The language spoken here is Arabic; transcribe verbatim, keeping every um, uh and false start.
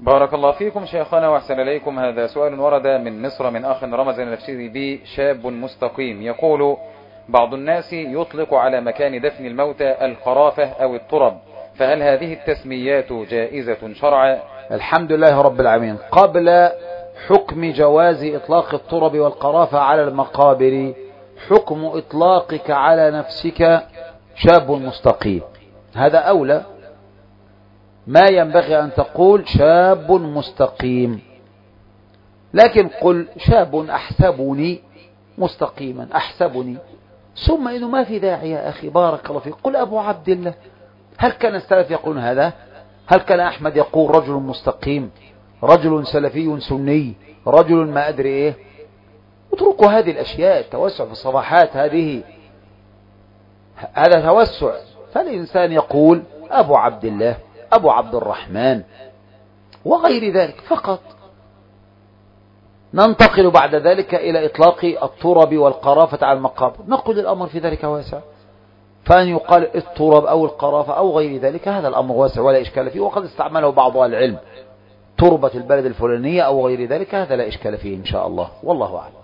بارك الله فيكم شيخنا وأحسن إليكم. هذا سؤال ورد من مصر من أخ رمز لنفسه به شاب مستقيم، يقول: بعض الناس يطلق على مكان دفن الموتى القرافة أو الترب، فهل هذه التسميات جائزة شرعا؟ الحمد لله رب العالمين. قبل حكم جواز إطلاق الترب والقرافة على المقابر، حكم إطلاقك على نفسك شاب مستقيم، هذا أولى. ما ينبغي أن تقول شاب مستقيم، لكن قل شاب أحسبني مستقيما، أحسبني، ثم إنه ما في داعي يا أخي بارك الله فيك، قل أبو عبد الله. هل كان السلف يقولون هذا؟ هل كان أحمد يقول رجل مستقيم، رجل سلفي سني، رجل ما أدري إيه؟ اتركوا هذه الأشياء، التوسع في الصفحات هذه هذا توسع. فالإنسان يقول أبو عبد الله، أبو عبد الرحمن، وغير ذلك فقط. ننتقل بعد ذلك إلى إطلاق الترب والقرافة على المقابر، نقول الأمر في ذلك واسع، فأن يقال الترب أو القرافة أو غير ذلك هذا الأمر واسع ولا إشكال فيه، وقد استعمله بعض أهل العلم، تربة البلد الفلانية أو غير ذلك هذا لا إشكال فيه إن شاء الله، والله أعلم.